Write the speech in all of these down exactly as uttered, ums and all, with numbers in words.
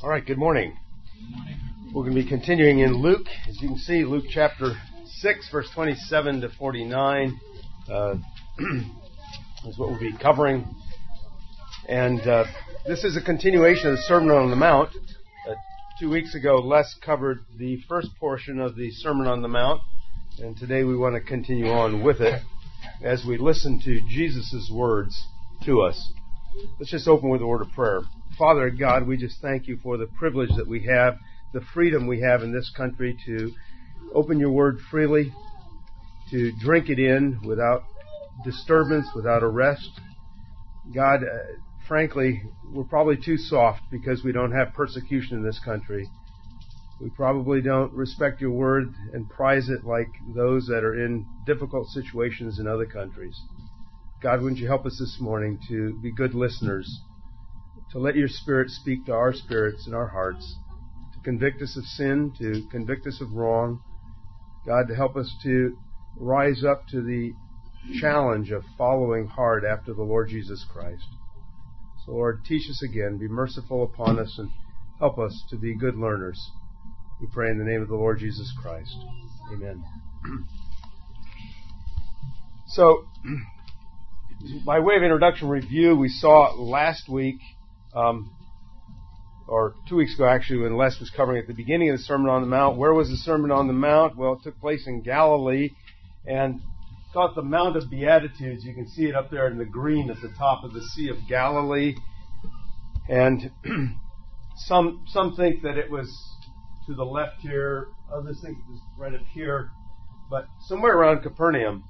All right, good morning. We're going to be continuing in Luke. As you can see, Luke chapter six, verse twenty-seven to forty-nine uh, is what we'll be covering. And uh, this is a continuation of the Sermon on the Mount. Uh, two weeks ago, Les covered the first portion of the Sermon on the Mount, and today we want to continue on with it as we listen to Jesus' words to us. Let's just open with a word of prayer. Father God, we just thank you for the privilege that we have, the freedom we have in this country to open your word freely, to drink it in without disturbance, without arrest. God, uh, frankly, we're probably too soft because we don't have persecution in this country. We probably don't respect your word and prize it like those that are in difficult situations in other countries. God, wouldn't you help us this morning to be good listeners, to let your Spirit speak to our spirits and our hearts, to convict us of sin, to convict us of wrong. God, to help us to rise up to the challenge of following hard after the Lord Jesus Christ. So, Lord, teach us again, be merciful upon us, and help us to be good learners. We pray in the name of the Lord Jesus Christ. Amen. So, by way of introduction review, we saw last week, um, or two weeks ago actually, when Les was covering at the beginning of the Sermon on the Mount. Where was the Sermon on the Mount? Well, it took place in Galilee, and called the Mount of Beatitudes. You can see it up there in the green at the top of the Sea of Galilee. And some some think that it was to the left here, others think it was right up here, but somewhere around Capernaum.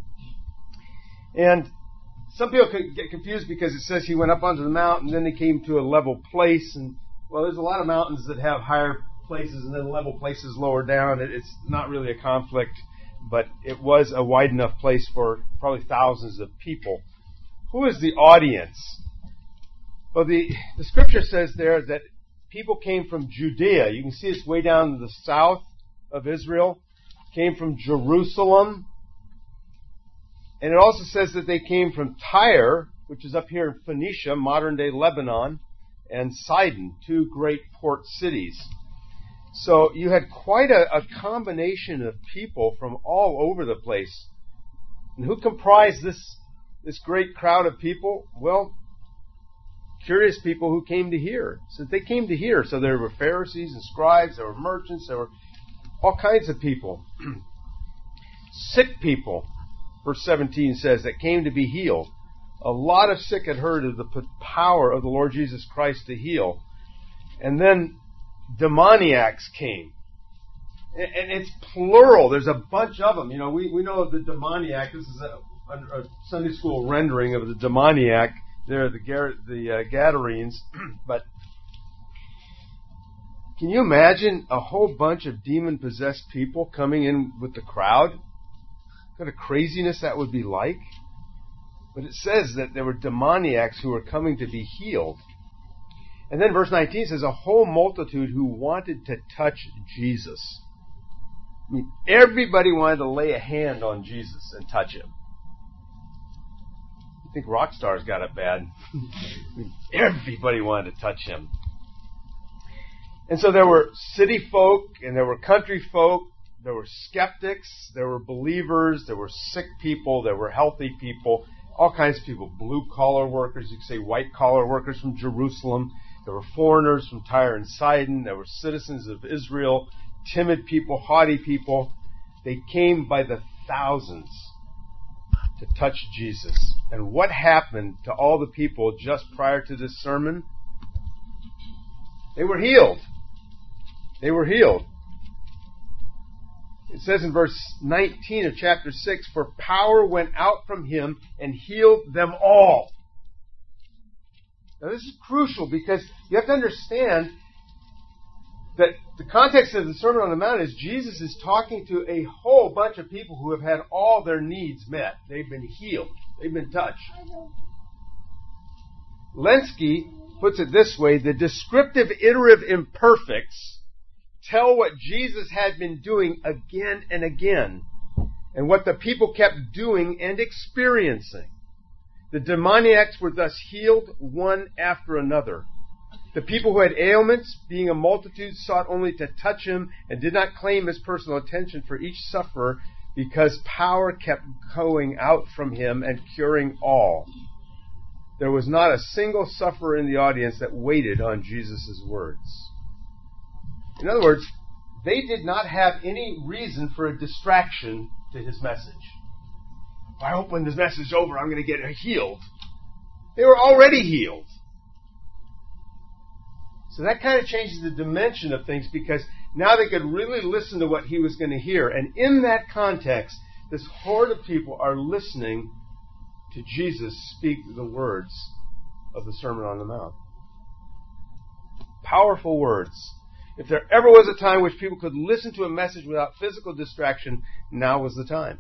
And some people could get confused because it says he went up onto the mountain and then he came to a level place. And, well, there's a lot of mountains that have higher places and then level places lower down. It, it's not really a conflict, but it was a wide enough place for probably thousands of people. Who is the audience? Well, the, the scripture says there that people came from Judea. You can see it's way down to the south of Israel. Came from Jerusalem. And it also says that they came from Tyre, which is up here in Phoenicia, modern-day Lebanon, and Sidon, two great port cities. So you had quite a, a combination of people from all over the place. And who comprised this, this great crowd of people? Well, curious people who came to hear. So they came to hear. So there were Pharisees and scribes, there were merchants, there were all kinds of people. Sick people. Verse seventeen says, that came to be healed. A lot of sick had heard of the power of the Lord Jesus Christ to heal. And then demoniacs came. And it's plural. There's a bunch of them. You know, we, we know of the demoniac. This is a, a, a Sunday school rendering of the demoniac. They're the, the uh, Gadarenes. But can you imagine a whole bunch of demon-possessed people coming in with the crowd? What kind of craziness that would be like. But it says that there were demoniacs who were coming to be healed. And then verse nineteen says, a whole multitude who wanted to touch Jesus. I mean, everybody wanted to lay a hand on Jesus and touch him. I think rock stars got it bad. I mean, everybody wanted to touch him. And so there were city folk and there were country folk. There were skeptics, there were believers, there were sick people, there were healthy people, all kinds of people, blue-collar workers, you could say white-collar workers from Jerusalem. There were foreigners from Tyre and Sidon. There were citizens of Israel, timid people, haughty people. They came by the thousands to touch Jesus. And what happened to all the people just prior to this sermon? They were healed. They were healed. It says in verse nineteen of chapter six, for power went out from him and healed them all. Now this is crucial because you have to understand that the context of the Sermon on the Mount is Jesus is talking to a whole bunch of people who have had all their needs met. They've been healed. They've been touched. Lenski puts it this way, the descriptive iterative imperfects tell what Jesus had been doing again and again, and what the people kept doing and experiencing. The demoniacs were thus healed one after another. The people who had ailments, being a multitude, sought only to touch him and did not claim his personal attention for each sufferer, because power kept going out from him and curing all. There was not a single sufferer in the audience that waited on Jesus' words. In other words, they did not have any reason for a distraction to his message. I hope when this message is over, I'm going to get healed. They were already healed. So that kind of changes the dimension of things, because now they could really listen to what he was going to hear. And in that context, this horde of people are listening to Jesus speak the words of the Sermon on the Mount. Powerful words. If there ever was a time which people could listen to a message without physical distraction, now was the time.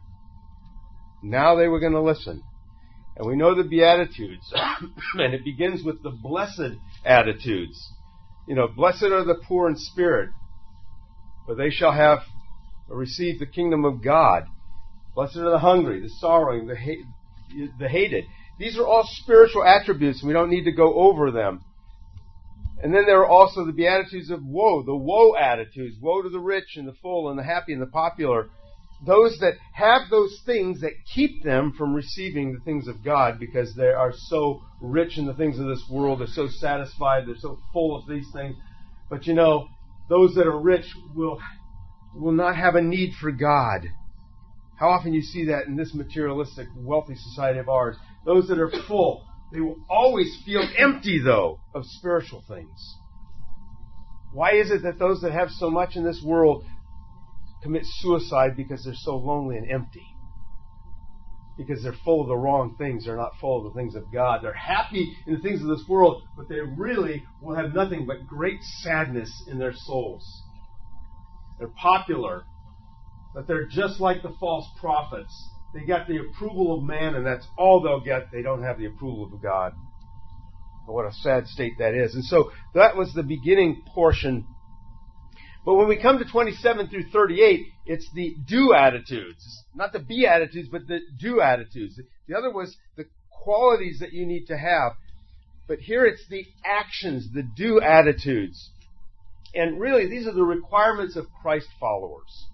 Now they were going to listen. And we know the Beatitudes, and it begins with the blessed attitudes. You know, blessed are the poor in spirit, for they shall have received the kingdom of God. Blessed are the hungry, the sorrowing, the, hate, the hated. These are all spiritual attributes, and we don't need to go over them. And then there are also the Beatitudes of woe, the woe attitudes. Woe to the rich and the full and the happy and the popular. Those that have those things that keep them from receiving the things of God, because they are so rich in the things of this world. They're so satisfied. They're so full of these things. But you know, those that are rich will, will not have a need for God. How often you see that in this materialistic, wealthy society of ours. Those that are full, they will always feel empty, though, of spiritual things. Why is it that those that have so much in this world commit suicide? Because they're so lonely and empty. Because they're full of the wrong things. They're not full of the things of God. They're happy in the things of this world, but they really will have nothing but great sadness in their souls. They're popular, but they're just like the false prophets. They got the approval of man, and that's all they'll get. They don't have the approval of God. And what a sad state that is. And so that was the beginning portion. But when we come to twenty-seven through thirty-eight, it's the do attitudes. Not the be attitudes, but the do attitudes. The other was the qualities that you need to have. But here it's the actions, the do attitudes. And really, these are the requirements of Christ followers.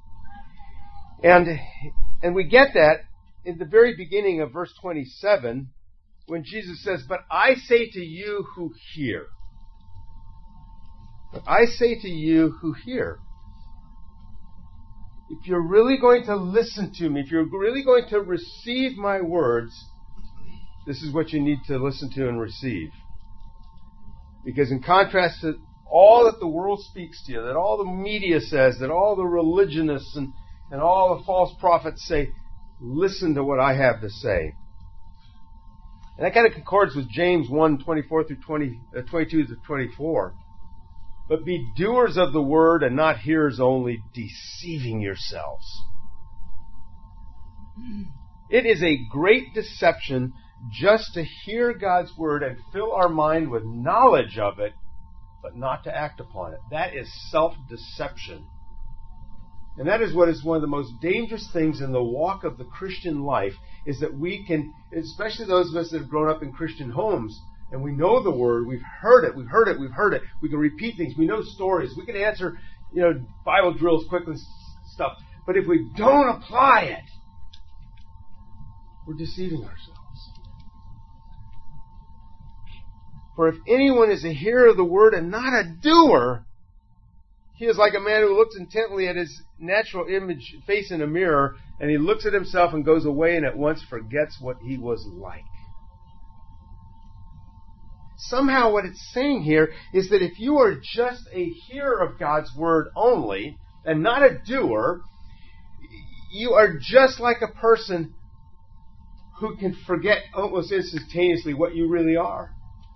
And, and we get that in the very beginning of verse twenty-seven, when Jesus says, "But I say to you who hear." But I say to you who hear. If you're really going to listen to me, if you're really going to receive my words, this is what you need to listen to and receive. Because in contrast to all that the world speaks to you, that all the media says, that all the religionists and, and all the false prophets say, listen to what I have to say. And that kind of concords with James one, twenty-four through twenty, uh, twenty-two through twenty-four. But be doers of the word and not hearers only, deceiving yourselves. It is a great deception just to hear God's word and fill our mind with knowledge of it, but not to act upon it. That is self-deception. And that is what is one of the most dangerous things in the walk of the Christian life, is that we can, especially those of us that have grown up in Christian homes, and we know the word, we've heard it, we've heard it, we've heard it. We can repeat things, we know stories, we can answer, you know, Bible drills quickly, stuff. But if we don't apply it, we're deceiving ourselves. For if anyone is a hearer of the word and not a doer, he is like a man who looks intently at his natural image, face in a mirror, and he looks at himself and goes away and at once forgets what he was like. Somehow what it's saying here is that if you are just a hearer of God's word only and not a doer, you are just like a person who can forget almost instantaneously what you really are.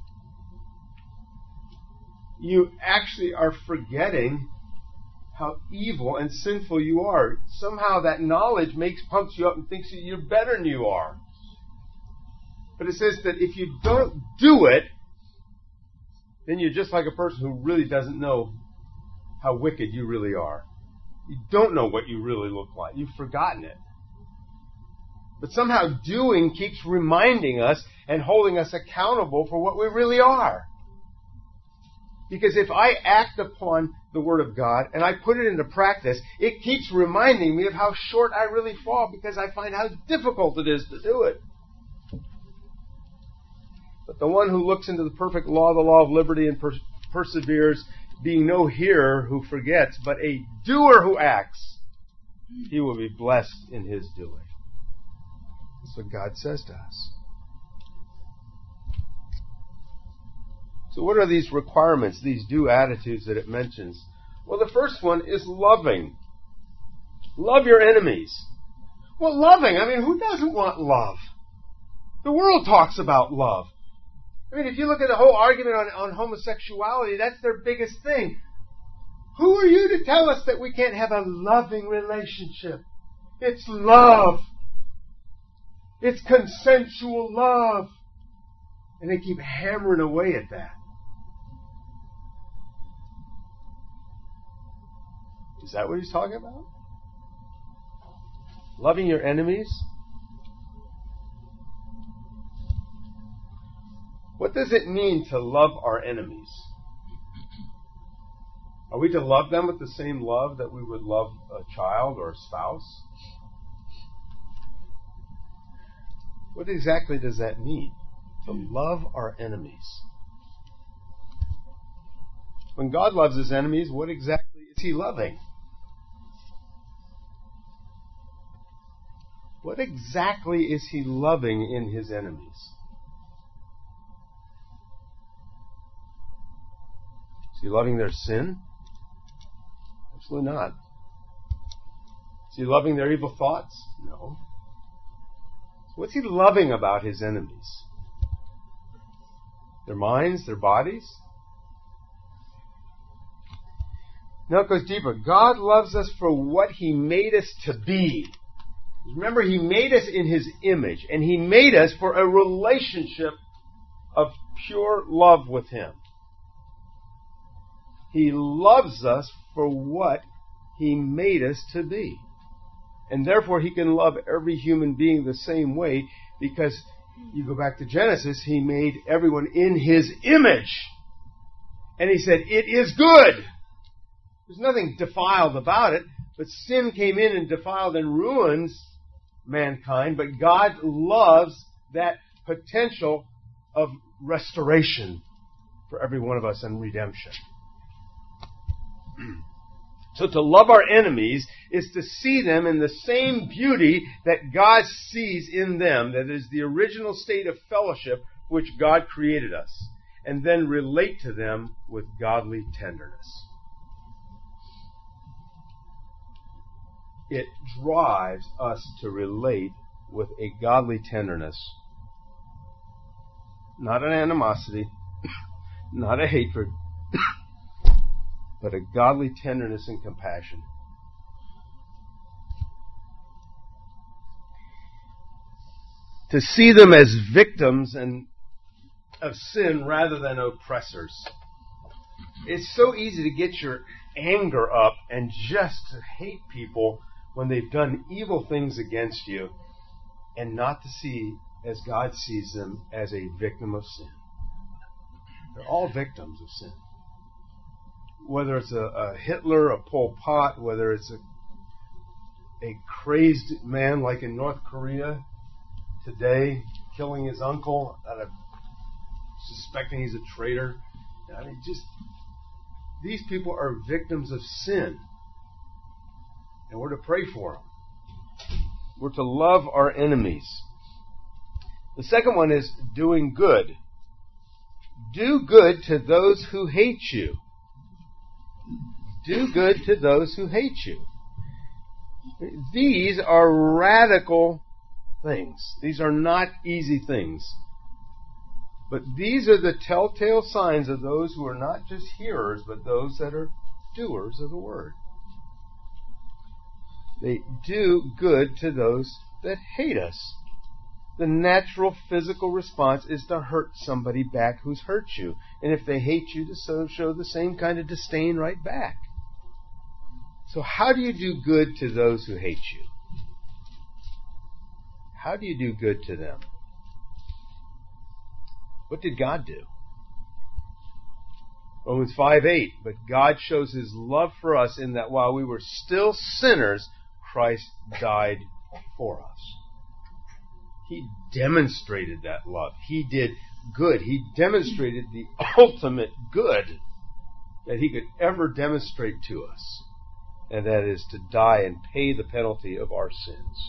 You actually are forgetting how evil and sinful you are. Somehow that knowledge makes pumps you up and thinks that you're better than you are. But it says that if you don't do it, then you're just like a person who really doesn't know how wicked you really are. You don't know what you really look like. You've forgotten it. But somehow doing keeps reminding us and holding us accountable for what we really are. Because if I act upon the Word of God and I put it into practice, it keeps reminding me of how short I really fall because I find how difficult it is to do it. But the one who looks into the perfect law, the law of liberty, and per- perseveres, being no hearer who forgets, but a doer who acts, he will be blessed in his doing. That's what God says to us. So what are these requirements, these do attitudes that it mentions? Well, the first one is loving. Love your enemies. Well, loving, I mean, who doesn't want love? The world talks about love. I mean, if you look at the whole argument on, on homosexuality, that's their biggest thing. Who are you to tell us that we can't have a loving relationship? It's love. It's consensual love. And they keep hammering away at that. Is that what he's talking about? Loving your enemies? What does it mean to love our enemies? Are we to love them with the same love that we would love a child or a spouse? What exactly does that mean? To love our enemies. When God loves his enemies, what exactly is he loving? What exactly is he loving in his enemies? Is he loving their sin? Absolutely not. Is he loving their evil thoughts? No. So what's he loving about his enemies? Their minds, their bodies? Now it goes deeper. God loves us for what he made us to be. Remember, he made us in his image, and he made us for a relationship of pure love with him. He loves us for what he made us to be. And therefore, he can love every human being the same way, because you go back to Genesis, he made everyone in his image. And he said, it is good. There's nothing defiled about it, but sin came in and defiled and ruins mankind, but God loves that potential of restoration for every one of us and redemption. So to love our enemies is to see them in the same beauty that God sees in them, that is the original state of fellowship which God created us, and then relate to them with godly tenderness. It drives us to relate with a godly tenderness, not an animosity, not a hatred, but a godly tenderness and compassion. To see them as victims and of sin rather than oppressors. It's so easy to get your anger up and just to hate people when they've done evil things against you, and not to see as God sees them as a victim of sin. They're all victims of sin. Whether it's a, a Hitler, a Pol Pot, whether it's a, a crazed man like in North Korea today, killing his uncle out of suspecting he's a traitor. I mean, just these people are victims of sin. And we're to pray for them. We're to love our enemies. The second one is doing good. Do good to those who hate you. Do good to those who hate you. These are radical things. These are not easy things. But these are the telltale signs of those who are not just hearers, but those that are doers of the word. They do good to those that hate us. The natural physical response is to hurt somebody back who's hurt you. And if they hate you, to so show the same kind of disdain right back. So how do you do good to those who hate you? How do you do good to them? What did God do? Romans five eight, but God shows His love for us in that while we were still sinners, Christ died for us. He demonstrated that love. He did good. He demonstrated the ultimate good that He could ever demonstrate to us, and that is to die and pay the penalty of our sins.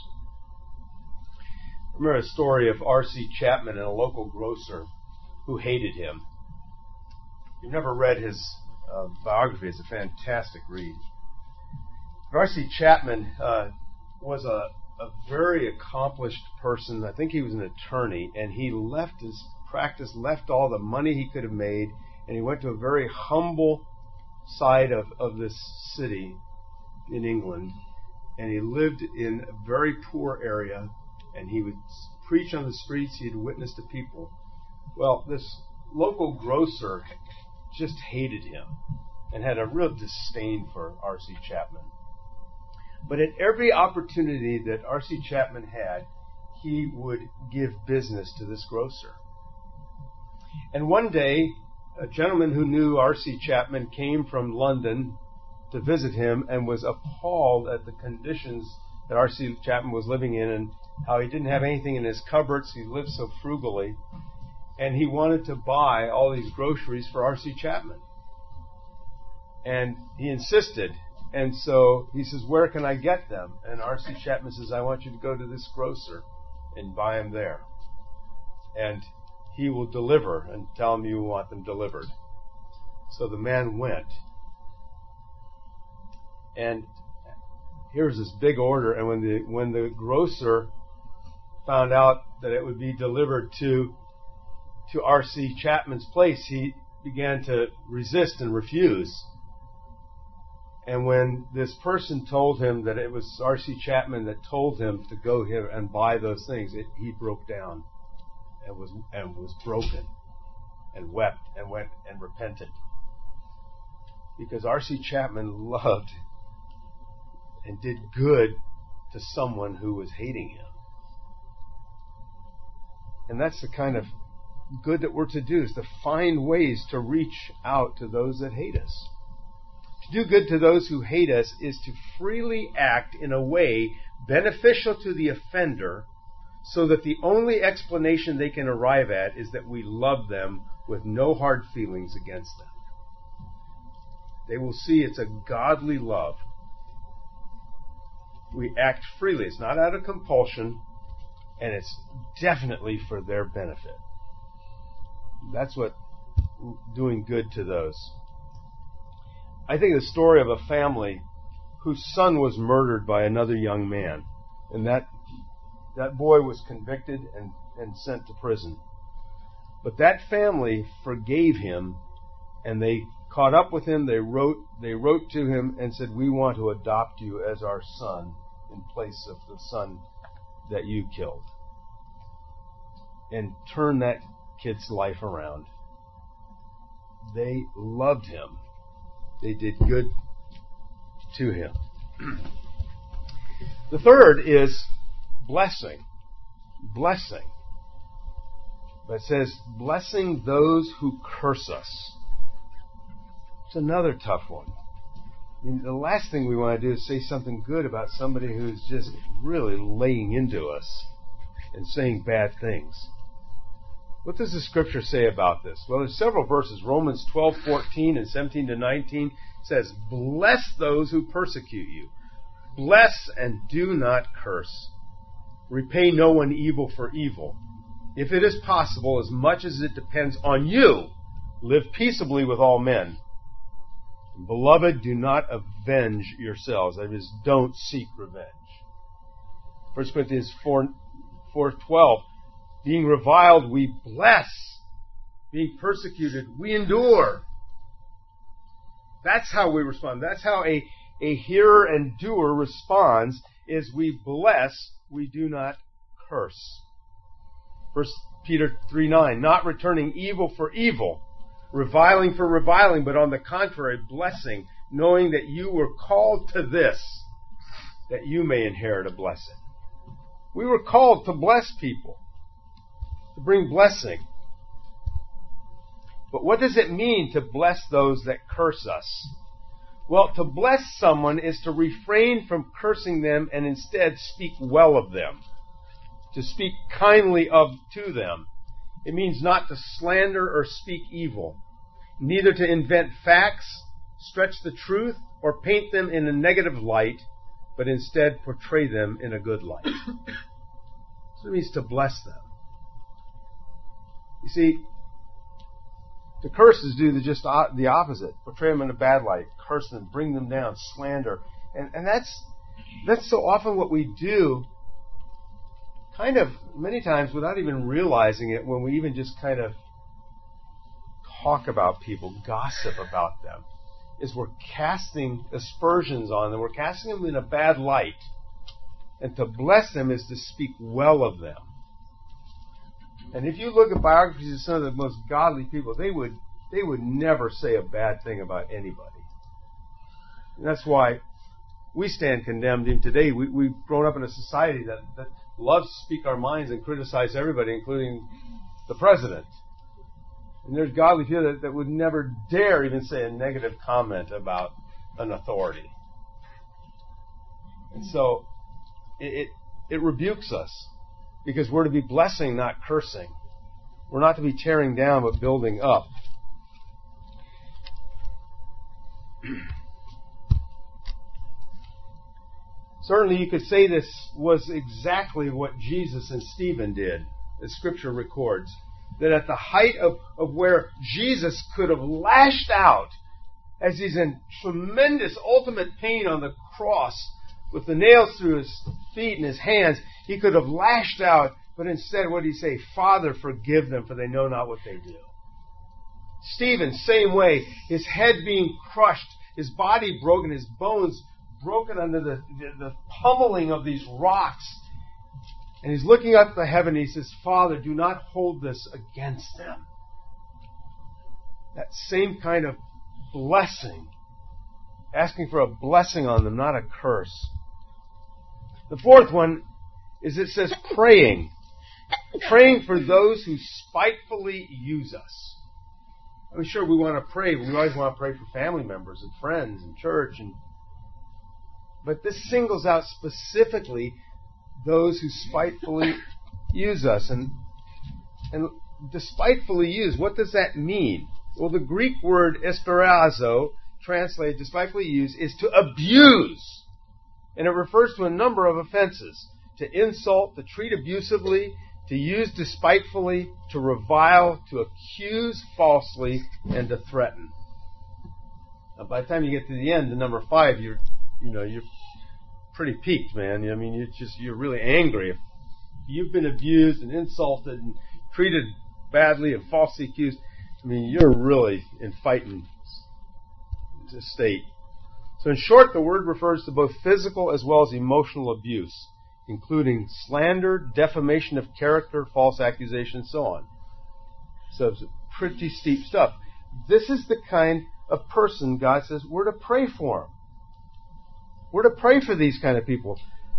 I remember a story of R C Chapman and a local grocer who hated him. If you've never read his uh, biography, it's a fantastic read. R C Chapman uh, was a, a very accomplished person. I think he was an attorney, and he left his practice, left all the money he could have made, and he went to a very humble side of, of this city in England, and he lived in a very poor area, and he would preach on the streets. He'd witness to people. Well, this local grocer just hated him and had a real disdain for R C Chapman. But at every opportunity that R C Chapman had, he would give business to this grocer. And one day, a gentleman who knew R C Chapman came from London to visit him and was appalled at the conditions that R C Chapman was living in and how he didn't have anything in his cupboards. He lived so frugally. And he wanted to buy all these groceries for R C Chapman. And he insisted. And so he says, where can I get them? And R C Chapman says, I want you to go to this grocer and buy them there. And he will deliver, and tell him you want them delivered. So the man went. And here's this big order. And when the when the grocer found out that it would be delivered to to R C Chapman's place, he began to resist and refuse. And when this person told him that it was R C Chapman that told him to go here and buy those things, it, he broke down and was and was broken and wept and went and repented. Because R C Chapman loved and did good to someone who was hating him. And that's the kind of good that we're to do, is to find ways to reach out to those that hate us. To do good to those who hate us is to freely act in a way beneficial to the offender, so that the only explanation they can arrive at is that we love them with no hard feelings against them. They will see it's a godly love. We act freely. It's not out of compulsion, and it's definitely for their benefit. That's what doing good to those. I think the story of a family whose son was murdered by another young man, and that that boy was convicted and, and sent to prison. But that family forgave him, and they caught up with him. They wrote they wrote to him and said, we want to adopt you as our son in place of the son that you killed. And turn that kid's life around. They loved him. They did good to him. The third is blessing. Blessing. But it says, blessing those who curse us. It's another tough one. I mean, the last thing we want to do is say something good about somebody who's just really laying into us and saying bad things. What does the Scripture say about this? Well, there's several verses. Romans twelve fourteen and seventeen to nineteen says, bless those who persecute you. Bless and do not curse. Repay no one evil for evil. If it is possible, as much as it depends on you, live peaceably with all men. Beloved, do not avenge yourselves. That is, don't seek revenge. First Corinthians four twelve. Being reviled, we bless. Being persecuted, we endure. That's how we respond. That's how a, a hearer and doer responds, is we bless, we do not curse. First Peter three nine, not returning evil for evil, reviling for reviling, but on the contrary, blessing, knowing that you were called to this, that you may inherit a blessing. We were called to bless people, to bring blessing. But what does it mean to bless those that curse us? Well, to bless someone is to refrain from cursing them and instead speak well of them, to speak kindly of to them. It means not to slander or speak evil, neither to invent facts, stretch the truth, or paint them in a negative light, but instead portray them in a good light. So it means to bless them. You see, to curse is do the just the opposite. Portray them in a bad light, curse them, bring them down, slander. And and that's that's so often what we do, kind of many times without even realizing it, when we even just kind of talk about people, gossip about them, is we're casting aspersions on them. We're casting them in a bad light. And to bless them is to speak well of them. And if you look at biographies of some of the most godly people, they would they would never say a bad thing about anybody. And that's why we stand condemned in today. We, we've grown up in a society that, that loves to speak our minds and criticize everybody, including the president. And there's godly people that, that would never dare even say a negative comment about an authority. And so it, it, it rebukes us, because we're to be blessing, not cursing. We're not to be tearing down, but building up. Certainly you could say this was exactly what Jesus and Stephen did, as Scripture records. That at the height of, of where Jesus could have lashed out, as he's in tremendous ultimate pain on the cross, with the nails through his feet and his hands, he could have lashed out, but instead what did he say? Father, forgive them, for they know not what they do. Stephen, same way, his head being crushed, his body broken, his bones broken under the, the, the pummeling of these rocks. And he's looking up to heaven, and he says, Father, do not hold this against them. That same kind of blessing, asking for a blessing on them, not a curse. The fourth one is it says praying. Praying for those who spitefully use us. I'm sure we want to pray. We always want to pray for family members and friends and church. And, but this singles out specifically those who spitefully use us. And, and despitefully use, what does that mean? Well, the Greek word esperazo, translated despitefully use, is to abuse. And it refers to a number of offenses. To insult, to treat abusively, to use despitefully, to revile, to accuse falsely, and to threaten. Now, by the time you get to the end, the number five, you're, you know, you're pretty peaked, man. I mean, you're just, you're really angry. If you've been abused and insulted and treated badly and falsely accused, I mean, you're really in fighting state. So in short, the word refers to both physical as well as emotional abuse, including slander, defamation of character, false accusation, and so on. So it's pretty steep stuff. This is the kind of person God says we're to pray for them. We're to pray for these kind of people.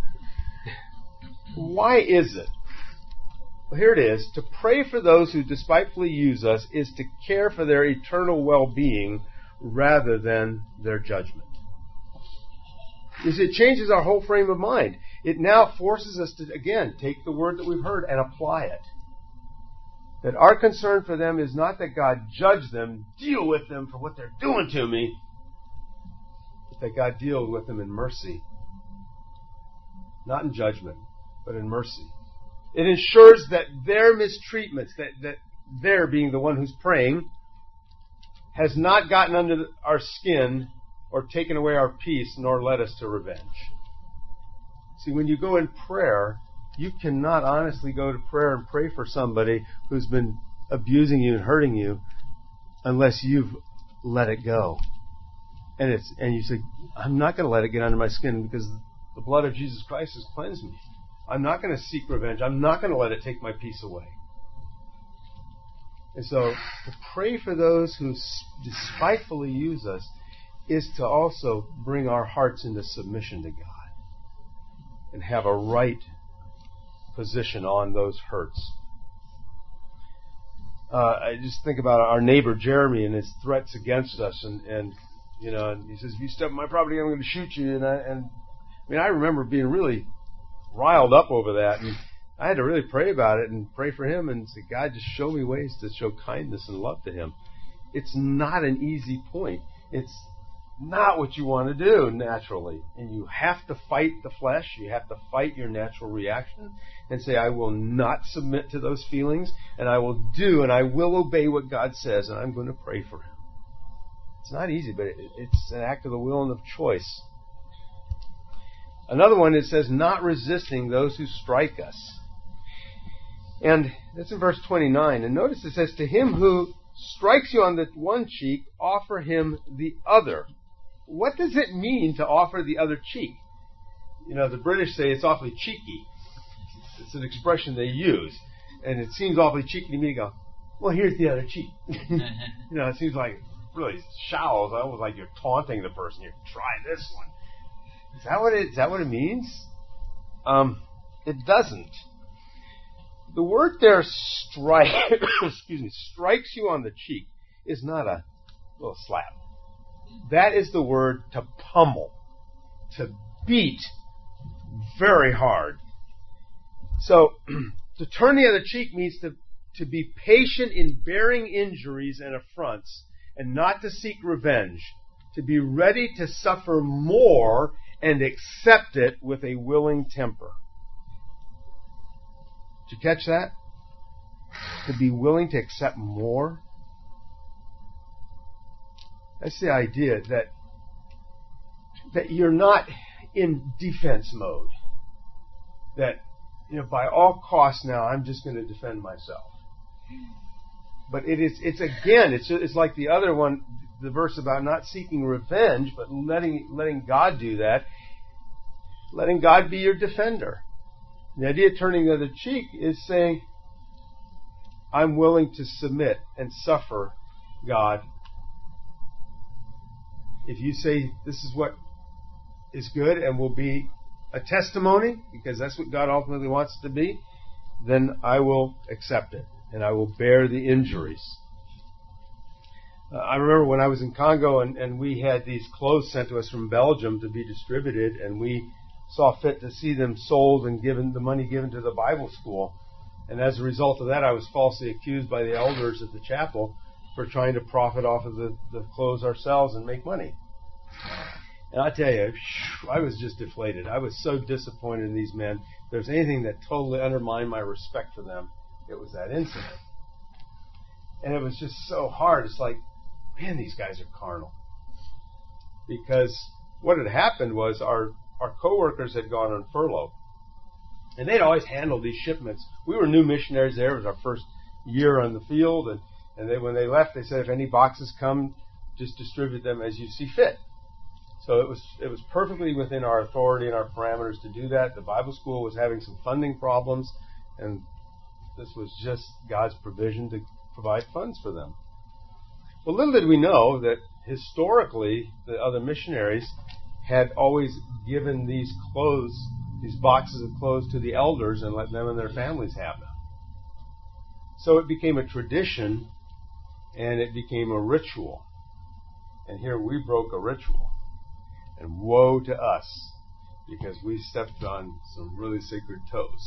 Why is it? Well, here it is. To pray for those who despitefully use us is to care for their eternal well-being rather than their judgment. You see, it changes our whole frame of mind. It now forces us to, again, take the word that we've heard and apply it. That our concern for them is not that God judge them, deal with them for what they're doing to me, but that God deal with them in mercy. Not in judgment, but in mercy. It ensures that their mistreatments, that, that their being the one who's praying, has not gotten under our skin or taken away our peace, nor led us to revenge. See, when you go in prayer, you cannot honestly go to prayer and pray for somebody who's been abusing you and hurting you unless you've let it go. And it's and you say, I'm not going to let it get under my skin because the blood of Jesus Christ has cleansed me. I'm not going to seek revenge. I'm not going to let it take my peace away. And so to pray for those who despitefully use us is to also bring our hearts into submission to God and have a right position on those hurts. uh, I just think about our neighbor Jeremy and his threats against us, and, and you know, and he says, if you step on my property, I'm going to shoot you. And I, and I mean, I remember being really riled up over that, and I had to really pray about it and pray for him and say, God, just show me ways to show kindness and love to him. It's not an easy point. It's not what you want to do naturally. And you have to fight the flesh. You have to fight your natural reaction and say, I will not submit to those feelings, and I will do and I will obey what God says, and I'm going to pray for him. It's not easy, but it, it's an act of the will and of choice. Another one, it says, not resisting those who strike us. And that's in verse twenty-nine. And notice it says, to him who strikes you on the one cheek, offer him the other. What does it mean to offer the other cheek? You know, the British say it's awfully cheeky. It's an expression they use. And it seems awfully cheeky to me to go, well, here's the other cheek. You know, it seems like really shallow. It's almost like you're taunting the person. You try this one. Is that what it, is that what it means? Um, it doesn't. The word there, strike, excuse me, strikes you on the cheek is not a little slap. That is the word to pummel, to beat very hard. So, to turn the other cheek means to, to be patient in bearing injuries and affronts and not to seek revenge, to be ready to suffer more and accept it with a willing temper. Did you catch that? To be willing to accept more. That's the idea that that you're not in defense mode. That, you know, by all costs now, I'm just going to defend myself. But it is, it's again, it's it's like the other one, the verse about not seeking revenge, but letting letting God do that. Letting God be your defender. The idea of turning the other cheek is saying, I'm willing to submit and suffer, God. If you say this is what is good and will be a testimony, because that's what God ultimately wants it to be, then I will accept it and I will bear the injuries. Uh, I remember when I was in Congo and, and we had these clothes sent to us from Belgium to be distributed, and we saw fit to see them sold and given the money given to the Bible school. And as a result of that, I was falsely accused by the elders at the chapel for trying to profit off of the, the clothes ourselves and make money. And I tell you, I was just deflated. I was so disappointed in these men. If there's anything that totally undermined my respect for them, it was that incident. And it was just so hard. It's like, man, these guys are carnal. Because what had happened was our Our co-workers had gone on furlough, and they'd always handled these shipments. We were new missionaries there. It was our first year on the field, and, and they, when they left, they said, if any boxes come, just distribute them as you see fit. So it was it was perfectly within our authority and our parameters to do that. The Bible school was having some funding problems, and this was just God's provision to provide funds for them. Well, little did we know that historically the other missionaries had always given these clothes, these boxes of clothes to the elders and let them and their families have them. So it became a tradition and it became a ritual. And here we broke a ritual. And woe to us, because we stepped on some really sacred toes.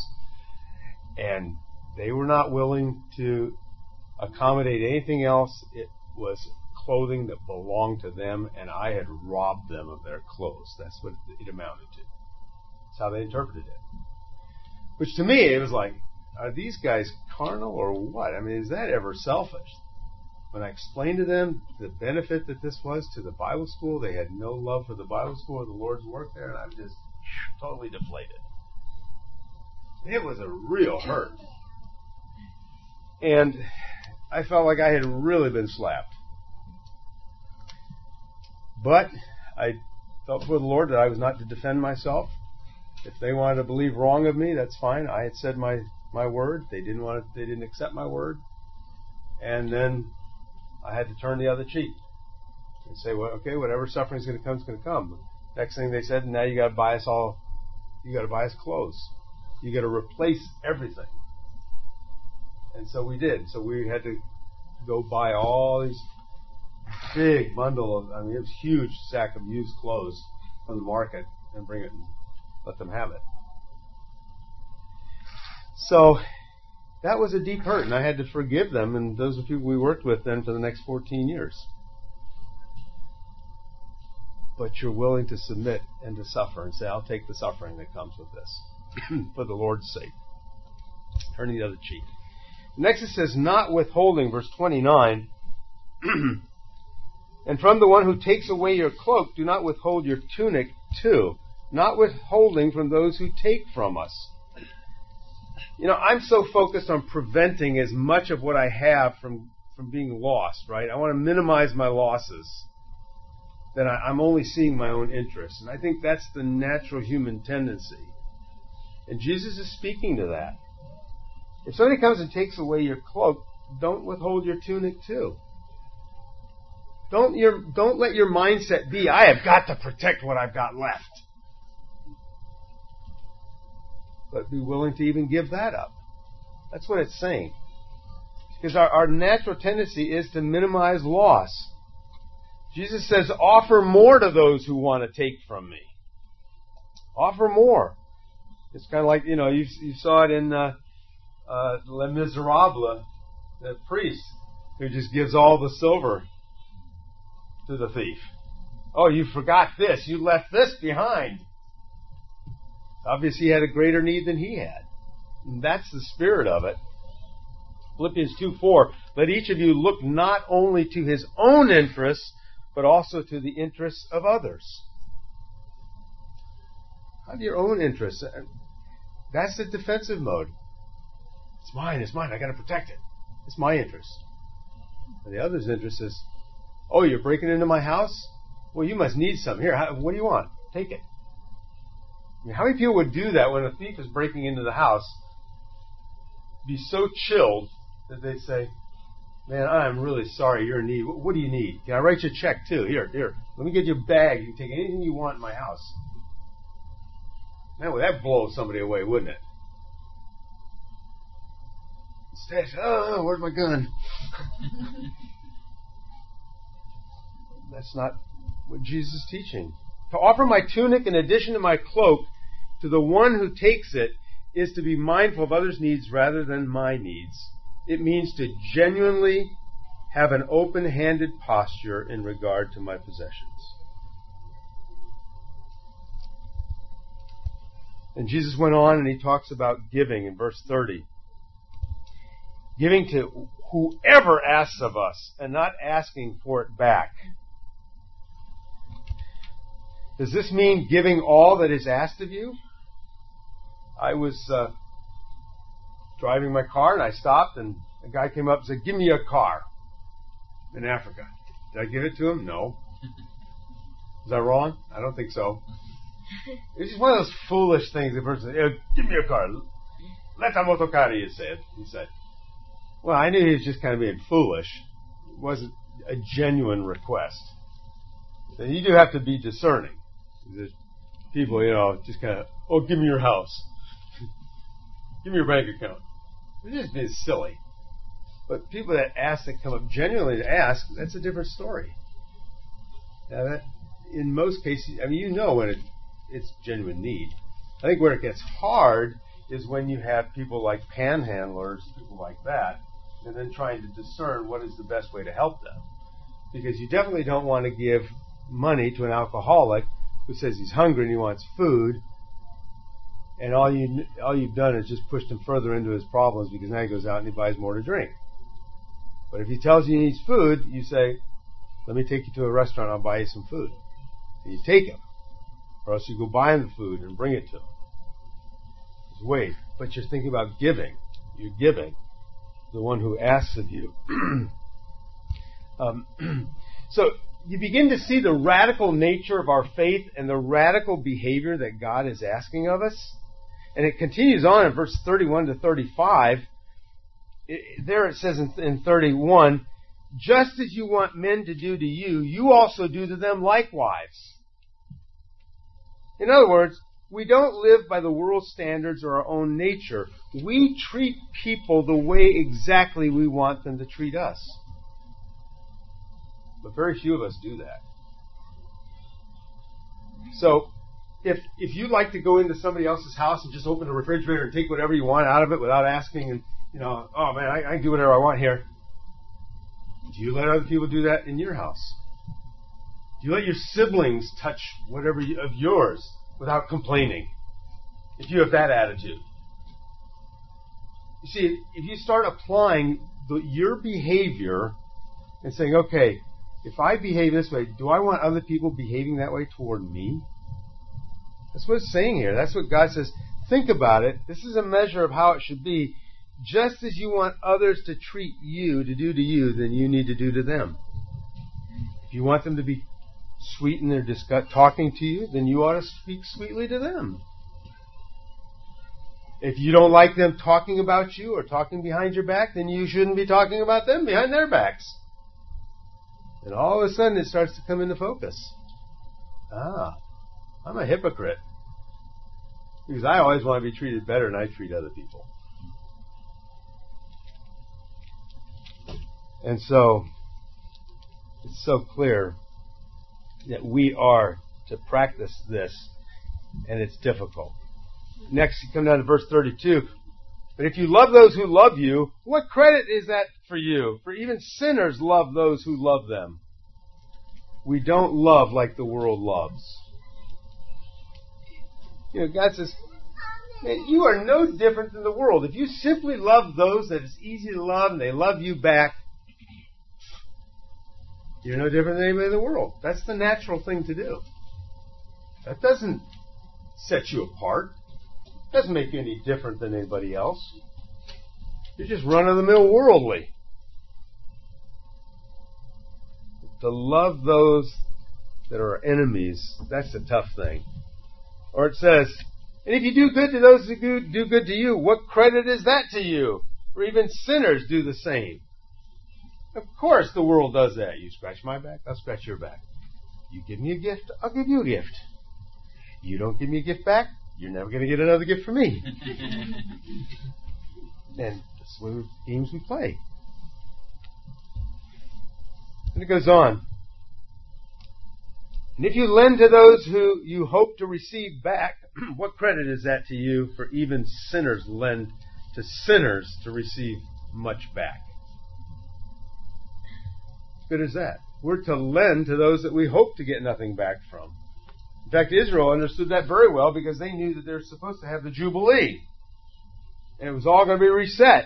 And they were not willing to accommodate anything else. It was clothing that belonged to them, and I had robbed them of their clothes. That's what it amounted to. That's how they interpreted it. Which to me, it was like, are these guys carnal or what? I mean, is that ever selfish? When I explained to them the benefit that this was to the Bible school, they had no love for the Bible school or the Lord's work there, and I'm just totally deflated. It was a real hurt. And I felt like I had really been slapped. But I felt before the Lord that I was not to defend myself. If they wanted to believe wrong of me, that's fine. I had said my, my word. They didn't want to, they didn't accept my word. And then I had to turn the other cheek and say, well, okay, whatever suffering is going to come is going to come. Next thing they said, now you got to buy us all, you got to buy us clothes. You got to replace everything. And so we did. So we had to go buy all these big bundle of, I mean, it was a huge sack of used clothes from the market and bring it and let them have it. So that was a deep hurt, and I had to forgive them, and those are people we worked with then for the next fourteen years. But you're willing to submit and to suffer and say, I'll take the suffering that comes with this for the Lord's sake. Turning the other cheek. Next it says, not withholding, verse twenty-nine. And from the one who takes away your cloak, do not withhold your tunic too. Not withholding from those who take from us. You know, I'm so focused on preventing as much of what I have from, from being lost, right? I want to minimize my losses. That I, I'm only seeing my own interests. And I think that's the natural human tendency. And Jesus is speaking to that. If somebody comes and takes away your cloak, don't withhold your tunic too. Don't your don't let your mindset be, I have got to protect what I've got left. But be willing to even give that up. That's what it's saying. Because our, our natural tendency is to minimize loss. Jesus says, offer more to those who want to take from me. Offer more. It's kind of like, you know, you, you saw it in uh, uh, Les Miserables, the priest who just gives all the silver to the thief. Oh, you forgot this. You left this behind. Obviously, he had a greater need than he had. And that's the spirit of it. Philippians two four, let each of you look not only to his own interests, but also to the interests of others. Have your own interests. That's the defensive mode. It's mine, it's mine, I got to protect it. It's my interest. And the other's interest is, oh, you're breaking into my house? Well, you must need some. Here, how, what do you want? Take it. I mean, how many people would do that when a thief is breaking into the house? Be so chilled that they'd say, man, I'm really sorry, you're in need. What, what do you need? Can I write you a check too? Here, here. Let me get you a bag. You can take anything you want in my house. Man, would that blow somebody away, wouldn't it? Instead, oh, where's my gun? That's not what Jesus is teaching. To offer my tunic in addition to my cloak to the one who takes it is to be mindful of others' needs rather than my needs. It means to genuinely have an open-handed posture in regard to my possessions. And Jesus went on and he talks about giving in verse thirty. Giving to whoever asks of us and not asking for it back. Does this mean giving all that is asked of you? I was uh, driving my car and I stopped and a guy came up and said, give me a car in Africa. Did I give it to him? No. Is that wrong? I don't think so. It's just one of those foolish things. The person said, give me a car. Let a motocari, he said. He said. Well, I knew he was just kind of being foolish. It wasn't a genuine request. So you do have to be discerning. There's people, you know, just kind of, oh, give me your house. Give me your bank account. They're just being silly. But people that ask, that come up genuinely to ask, that's a different story. Now that, in most cases, I mean, you know when it, it's genuine need. I think where it gets hard is when you have people like panhandlers, people like that, and then trying to discern what is the best way to help them. Because you definitely don't want to give money to an alcoholic who says he's hungry and he wants food, and all you all you've done is just pushed him further into his problems because now he goes out and he buys more to drink. But if he tells you he needs food, you say, let me take you to a restaurant, I'll buy you some food. And you take him. Or else you go buy him the food and bring it to him. Just wait. But you're thinking about giving. You're giving. The one who asks of you. um, so you begin to see the radical nature of our faith and the radical behavior that God is asking of us. And it continues on in verse thirty-one to thirty-five. It, there it says in, in thirty-one, just as you want men to do to you, you also do to them likewise. In other words, we don't live by the world's standards or our own nature. We treat people the way exactly we want them to treat us. But very few of us do that. So, if if you like to go into somebody else's house and just open the refrigerator and take whatever you want out of it without asking, and you know, oh man, I, I can do whatever I want here. Do you let other people do that in your house? Do you let your siblings touch whatever you, of yours without complaining? If you have that attitude. You see, if you start applying the, your behavior and saying, okay, if I behave this way, do I want other people behaving that way toward me? That's what it's saying here. That's what God says. Think about it. This is a measure of how it should be. Just as you want others to treat you, to do to you, then you need to do to them. If you want them to be sweet in their discuss, talking to you, then you ought to speak sweetly to them. If you don't like them talking about you or talking behind your back, then you shouldn't be talking about them behind their backs. And all of a sudden it starts to come into focus. Ah, I'm a hypocrite. Because I always want to be treated better than I treat other people. And so, it's so clear that we are to practice this, and it's difficult. Next, you come down to verse thirty-two. But if you love those who love you, what credit is that for you? For even sinners love those who love them. We don't love like the world loves. You know, God says, man, you are no different than the world. If you simply love those that it's easy to love and they love you back, you're no different than anybody in the world. That's the natural thing to do. That doesn't set you apart. It doesn't make you any different than anybody else. You're just run-of-the-mill worldly. To love those that are enemies, that's a tough thing. Or it says, and if you do good to those who do good to you, what credit is that to you? For even sinners do the same. Of course the world does that. You scratch my back, I'll scratch your back. You give me a gift, I'll give you a gift. You don't give me a gift back, you're never going to get another gift from me. And that's the games we play. And it goes on. And if you lend to those who you hope to receive back, what credit is that to you? For even sinners lend to sinners to receive much back. Good as that. We're to lend to those that we hope to get nothing back from. In fact, Israel understood that very well because they knew that they're supposed to have the Jubilee. And it was all going to be reset.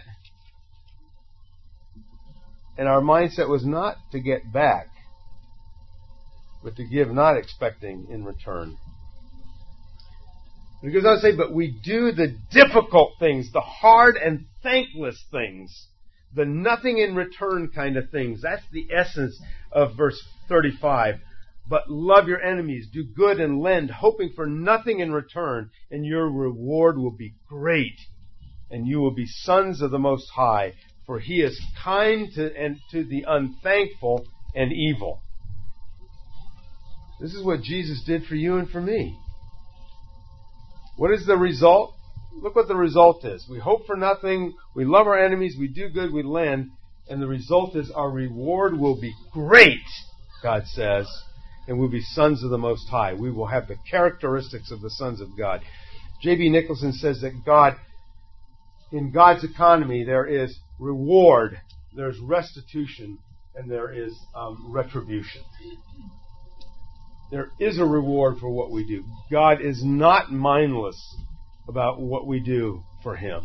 And our mindset was not to get back, but to give not expecting in return. Because I say, but we do the difficult things, the hard and thankless things, the nothing in return kind of things. That's the essence of verse thirty-five. But love your enemies, do good and lend, hoping for nothing in return, and your reward will be great, and you will be sons of the Most High, for He is kind to and to the unthankful and evil. This is what Jesus did for you and for me. What is the result? Look what the result is. We hope for nothing, we love our enemies, we do good, we lend, and the result is our reward will be great, God says, and we'll be sons of the Most High. We will have the characteristics of the sons of God. J B Nicholson says that God, in God's economy, there is reward, there's restitution, and there is um, retribution. There is a reward for what we do. God is not mindless about what we do for Him.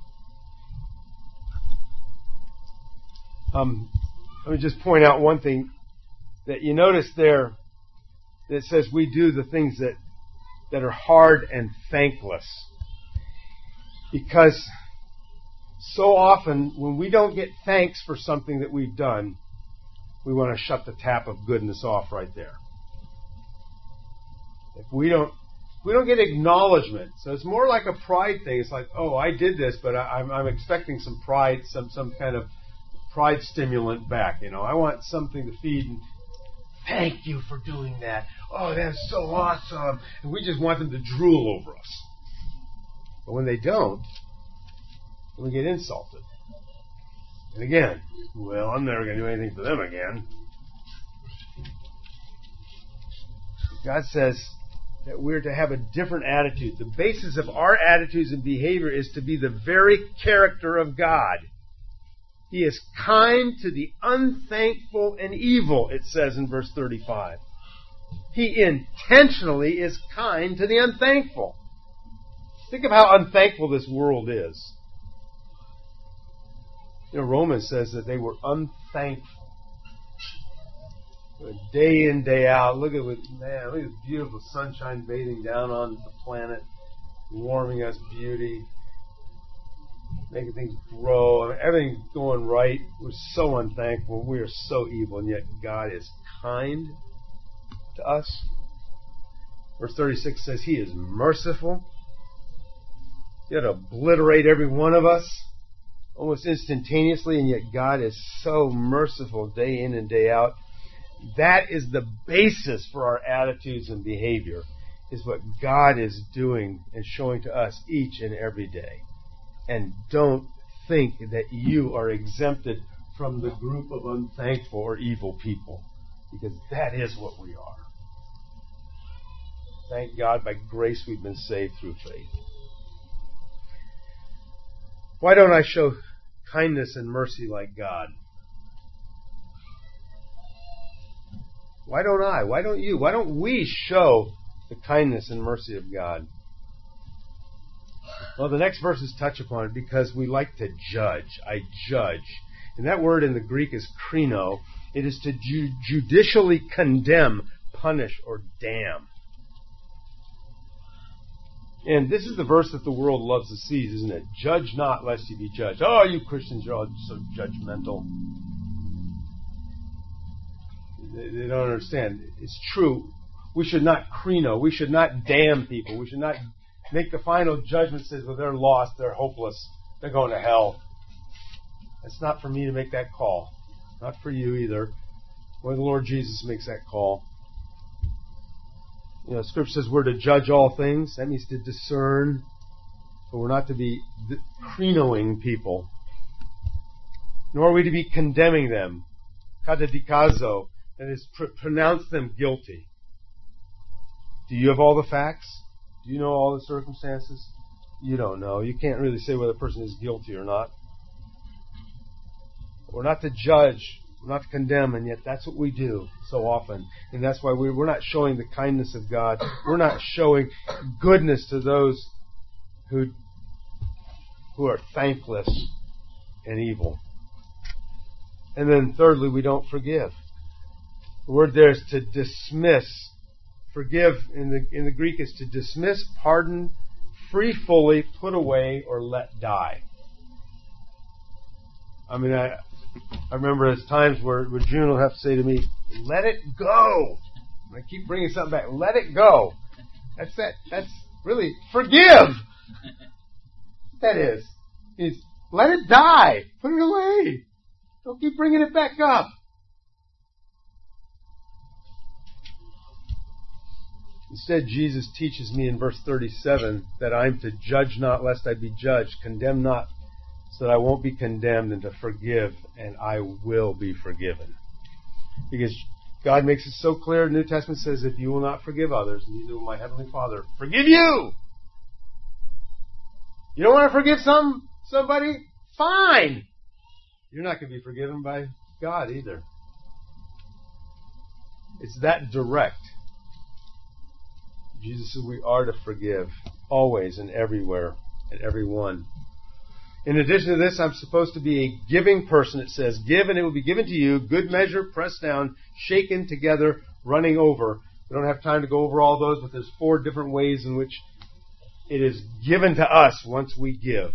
Um, let me just point out one thing that you notice there that says we do the things that, that are hard and thankless. Because so often when we don't get thanks for something that we've done, we want to shut the tap of goodness off right there. If we don't we don't get acknowledgement, so it's more like a pride thing. It's like, oh, I did this, but I, I'm, I'm expecting some pride, some some kind of pride stimulant back. You know, I want something to feed Thank you for doing that. Oh, that's so awesome. And we just want them to drool over us. But when they don't, then we get insulted. And again, well, I'm never going to do anything for them again. God says that we're to have a different attitude. The basis of our attitudes and behavior is to be the very character of God. He is kind to the unthankful and evil, it says in verse thirty-five. He intentionally is kind to the unthankful. Think of how unthankful this world is. You know, Romans says that they were unthankful. Day in, day out. Look at, man, look at this beautiful sunshine bathing down on the planet, warming us beauty, making things grow. I mean, everything's going right. We're so unthankful. We are so evil, and yet God is kind to us. Verse thirty-six says He is merciful. He had to obliterate every one of us almost instantaneously, and yet God is so merciful day in and day out. That is the basis for our attitudes and behavior, is what God is doing and showing to us each and every day. And don't think that you are exempted from the group of unthankful or evil people, because that is what we are. Thank God, by grace we've been saved through faith. Why don't I show kindness and mercy like God? Why don't I? Why don't you? Why don't we show the kindness and mercy of God? Well, the next verses touch upon it because we like to judge. I judge. And that word in the Greek is krino. It is to ju- judicially condemn, punish, or damn. And this is the verse that the world loves to seize, isn't it? Judge not lest you be judged. Oh, you Christians, you're all so judgmental. They don't understand. It's true. We should not krino. We should not damn people. We should not make the final judgment that says, well, they're lost, they're hopeless, they're going to hell. It's not for me to make that call. Not for you either. Only the Lord Jesus makes that call. You know, Scripture says we're to judge all things. That means to discern. But we're not to be krinoing people. Nor are we to be condemning them. Katadikazo. That is, pr- pronounce them guilty. Do you have all the facts? Do you know all the circumstances? You don't know. You can't really say whether a person is guilty or not. We're not to judge. We're not to condemn, and yet that's what we do so often. And that's why we, we're not showing the kindness of God. We're not showing goodness to those who, who are thankless and evil. And then thirdly, we don't forgive. The word there is to dismiss. Forgive in the in the Greek is to dismiss, pardon, free fully, put away, or let die. I mean, I I remember there's times where, where June will have to say to me, let it go. And I keep bringing something back. Let it go. That's that. That's really forgive. That is. It's let it die. Put it away. Don't keep bringing it back up. Instead, Jesus teaches me in verse thirty-seven that I'm to judge not lest I be judged, condemn not so that I won't be condemned, and to forgive and I will be forgiven. Because God makes it so clear, the New Testament says, if you will not forgive others, neither will my Heavenly Father forgive you. You don't want to forgive some somebody? Fine. You're not going to be forgiven by God either. It's that direct. Jesus said we are to forgive always and everywhere and everyone. In addition to this, I'm supposed to be a giving person. It says, give and it will be given to you, good measure, pressed down, shaken together, running over. We don't have time to go over all those, but there's four different ways in which it is given to us once we give.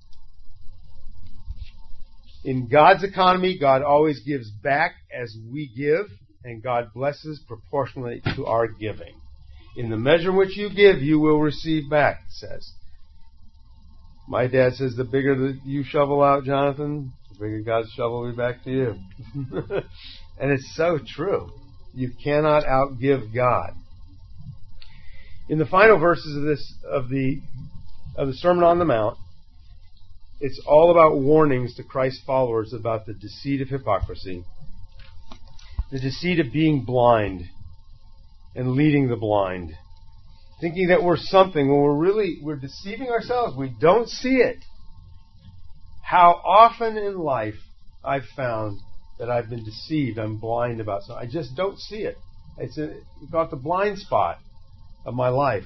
In God's economy, God always gives back as we give, and God blesses proportionally to our giving. In the measure in which you give, you will receive back, it says. My dad says, the bigger that you shovel out, Jonathan, the bigger God's shovel will be back to you. And it's so true. You cannot outgive God. In the final verses of this of the of the Sermon on the Mount, it's all about warnings to Christ's followers about the deceit of hypocrisy, the deceit of being blind and leading the blind, thinking that we're something when we're really we're deceiving ourselves. We don't see it. How often in life I've found that I've been deceived, I'm blind about something. I just don't see it. It's a, got the blind spot of my life.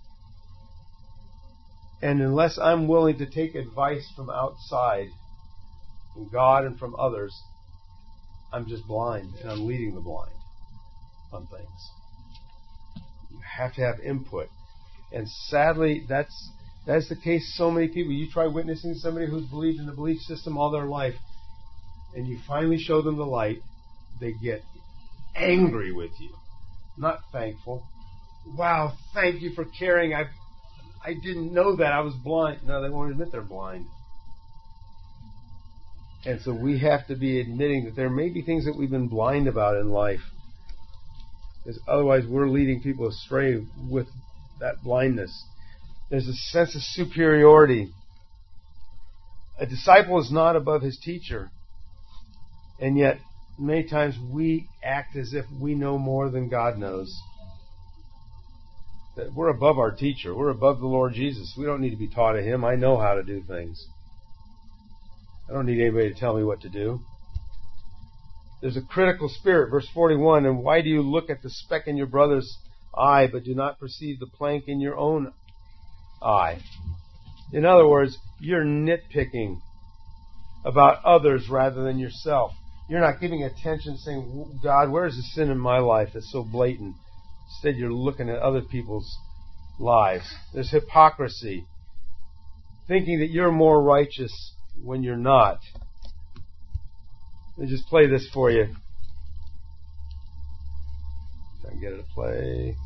And unless I'm willing to take advice from outside, from God and from others, I'm just blind, and I'm leading the blind on things. You have to have input. And sadly, that's that's the case so many people. You try witnessing somebody who's believed in the belief system all their life, and you finally show them the light, they get angry with you. Not thankful. Wow, thank you for caring. I I didn't know that. I was blind. No, they won't admit they're blind. And so we have to be admitting that there may be things that we've been blind about in life. Because otherwise we're leading people astray with that blindness. There's a sense of superiority. A disciple is not above his teacher. And yet, many times we act as if we know more than God knows. That we're above our teacher. We're above the Lord Jesus. We don't need to be taught of Him. I know how to do things. I don't need anybody to tell me what to do. There's a critical spirit. Verse forty-one, and why do you look at the speck in your brother's eye, but do not perceive the plank in your own eye? In other words, you're nitpicking about others rather than yourself. You're not giving attention saying, God, where's the sin in my life that's so blatant? Instead, you're looking at other people's lives. There's hypocrisy. Thinking that you're more righteous when you're not. Let me just play this for you. If I can get it to play.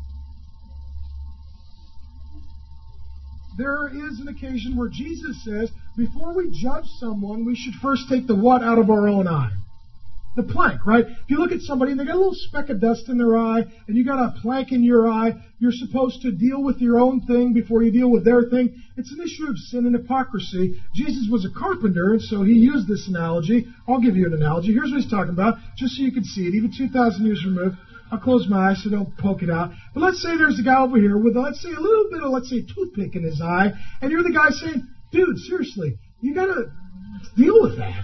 There is an occasion where Jesus says, before we judge someone, we should first take the what out of our own eye? The plank, right? If you look at somebody and they got a little speck of dust in their eye and you got a plank in your eye, you're supposed to deal with your own thing before you deal with their thing. It's an issue of sin and hypocrisy. Jesus was a carpenter, and so he used this analogy. I'll give you an analogy. Here's what he's talking about, just so you can see it, even two thousand years removed. I'll close my eyes so don't poke it out. But let's say there's a guy over here with, let's say, a little bit of, let's say, toothpick in his eye, and you're the guy saying, dude, seriously, you got to deal with that.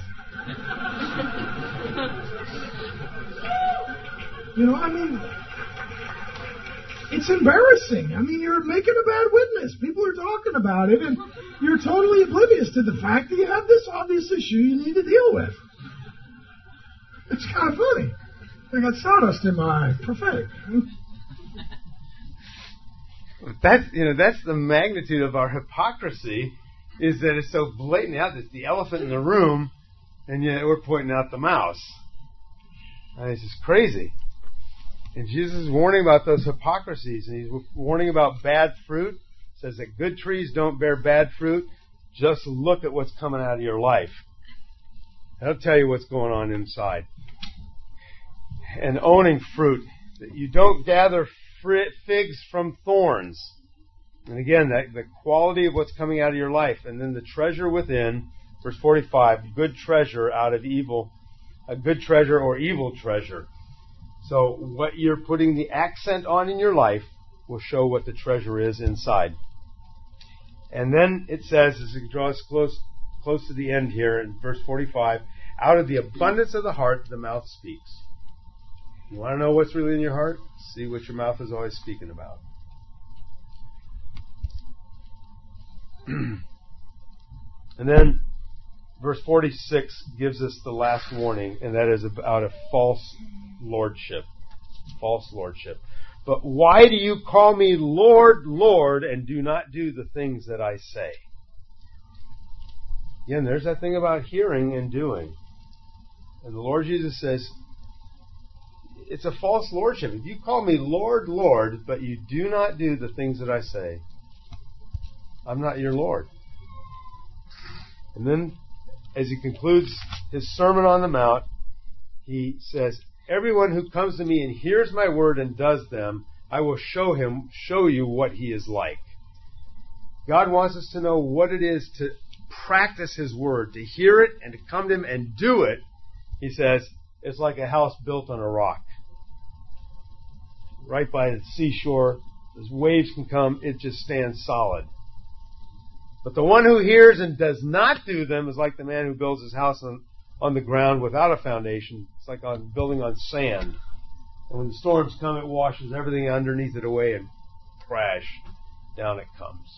You know, I mean, it's embarrassing. I mean, you're making a bad witness. People are talking about it, and you're totally oblivious to the fact that you have this obvious issue you need to deal with. It's kind of funny. I got sawdust in my eye. Prophetic. That's, you know, that's the magnitude of our hypocrisy, is that it's so blatant out. It's the elephant in the room, and yet we're pointing out the mouse. And it's just crazy. And Jesus is warning about those hypocrisies, and he's warning about bad fruit. He says that good trees don't bear bad fruit. Just look at what's coming out of your life. That'll tell you what's going on inside. And owning fruit. You don't gather figs from thorns. And again, that, the quality of what's coming out of your life. And then the treasure within, verse forty-five, good treasure out of evil, a good treasure or evil treasure. So what you're putting the accent on in your life will show what the treasure is inside. And then it says, as it draws close close to the end here in verse forty-five, out of the abundance of the heart, the mouth speaks. You want to know what's really in your heart? See what your mouth is always speaking about. And then verse forty-six gives us the last warning, and that is about a false lordship. False lordship. But why do you call me Lord, Lord, and do not do the things that I say? Again, there's that thing about hearing and doing. And the Lord Jesus says, it's a false lordship. If you call me Lord, Lord, but you do not do the things that I say, I'm not your Lord. And then, as he concludes his Sermon on the Mount, he says, Everyone who comes to me and hears my word and does them, I will show him, show you what he is like. God wants us to know what it is to practice his word, to hear it and to come to him and do it. He says, it's like a house built on a rock. Right by the seashore, as waves can come, it just stands solid. But the one who hears and does not do them is like the man who builds his house on, on the ground without a foundation. It's like on building on sand. And when the storms come, it washes everything underneath it away and crash, down it comes.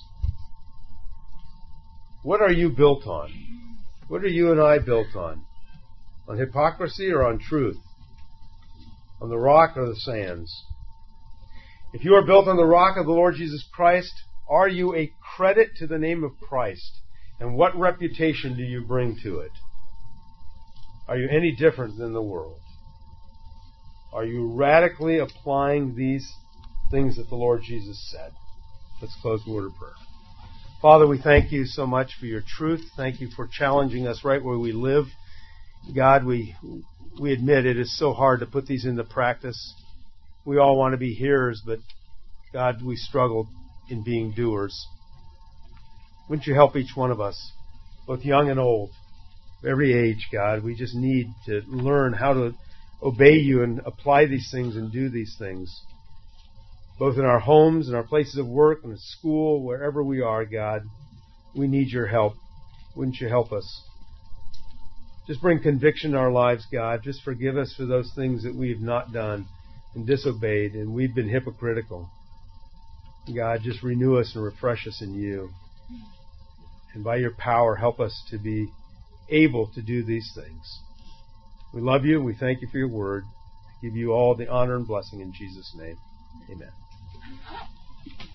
What are you built on? What are you and I built on? On hypocrisy or on truth? On the rock or the sands? If you are built on the rock of the Lord Jesus Christ, are you a credit to the name of Christ? And what reputation do you bring to it? Are you any different than the world? Are you radically applying these things that the Lord Jesus said? Let's close the word of prayer. Father, we thank you so much for your truth. Thank you for challenging us right where we live. God, we we admit it is so hard to put these into practice. We all want to be hearers, but God, we struggle in being doers. Wouldn't you help each one of us, both young and old, every age, God? We just need to learn how to obey you and apply these things and do these things, both in our homes, in our places of work, in school, wherever we are, God. We need your help. Wouldn't you help us? Just bring conviction in our lives, God. Just forgive us for those things that we have not done and disobeyed, and we've been hypocritical. God, just renew us and refresh us in you. And by your power, help us to be able to do these things. We love you and we thank you for your word. I give you all the honor and blessing in Jesus' name. Amen.